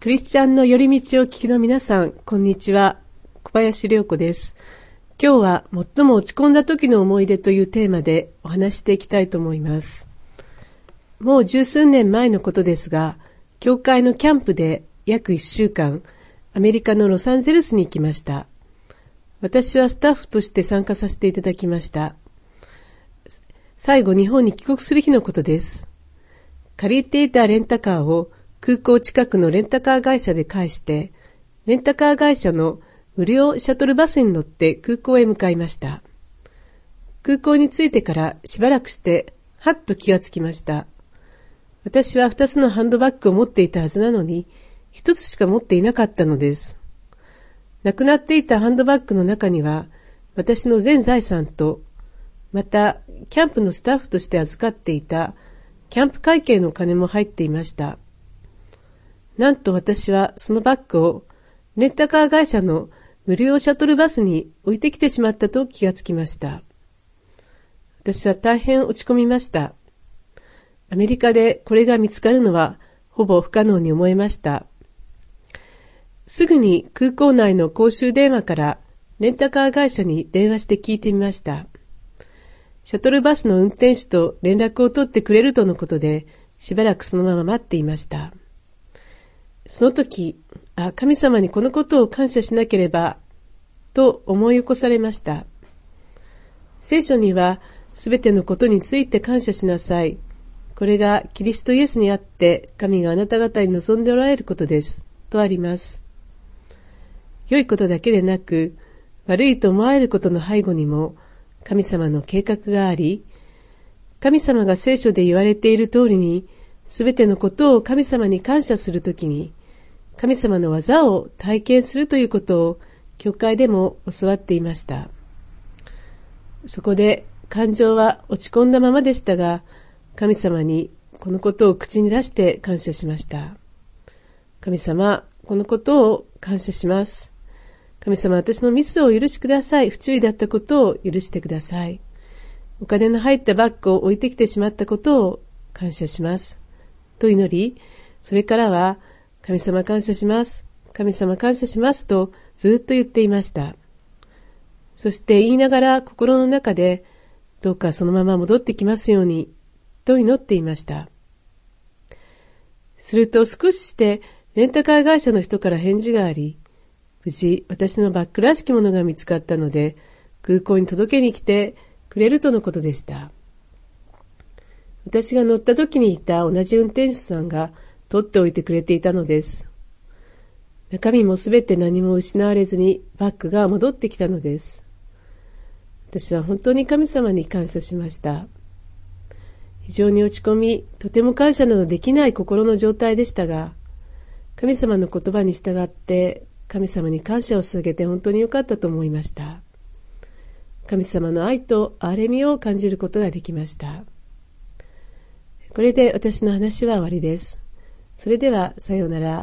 クリスチャンの寄り道を聞きの皆さん、こんにちは。小林涼子です。今日は最も落ち込んだ時の思い出というテーマでお話していきたいと思います。もう十数年前のことですが、教会のキャンプで約1週間、アメリカのロサンゼルスに行きました。私はスタッフとして参加させていただきました。最後日本に帰国する日のことです。借りていたレンタカーを空港近くのレンタカー会社で返して、レンタカー会社の無料シャトルバスに乗って空港へ向かいました。空港に着いてからしばらくして、はっと気がつきました。私は2つのハンドバッグを持っていたはずなのに、1つしか持っていなかったのです。なくなっていたハンドバッグの中には、私の全財産と、またキャンプのスタッフとして預かっていたキャンプ会計の金も入っていました。なんと私はそのバッグをレンタカー会社の無料シャトルバスに置いてきてしまったと気がつきました。私は大変落ち込みました。アメリカでこれが見つかるのはほぼ不可能に思えました。すぐに空港内の公衆電話からレンタカー会社に電話して聞いてみました。シャトルバスの運転手と連絡を取ってくれるとのことで、しばらくそのまま待っていました。その時、神様にこのことを感謝しなければ、と思い起こされました。聖書には、すべてのことについて感謝しなさい。これがキリストイエスにあって、神があなた方に望んでおられることです。とあります。良いことだけでなく、悪いと思われることの背後にも、神様の計画があり、神様が聖書で言われている通りに、すべてのことを神様に感謝するときに、神様の技を体験するということを教会でも教わっていました。そこで感情は落ち込んだままでしたが、神様にこのことを口に出して感謝しました。神様、このことを感謝します。神様、私のミスをお許しください。不注意だったことを許してください。お金の入ったバッグを置いてきてしまったことを感謝します。と祈り、それからは、神様感謝します。神様感謝しますとずっと言っていました。そして言いながら心の中で、どうかそのまま戻ってきますように、と祈っていました。すると少ししてレンタカー会社の人から返事があり、無事私のバッグらしきものが見つかったので、空港に届けに来てくれるとのことでした。私が乗った時にいた同じ運転手さんが取っておいてくれていたのです。中身もすべて何も失われずにバッグが戻ってきたのです。私は本当に神様に感謝しました。非常に落ち込み、とても感謝などできない心の状態でしたが、神様の言葉に従って神様に感謝を捧げて本当に良かったと思いました。神様の愛と憐れみを感じることができました。これで私の話は終わりです。それではさようなら。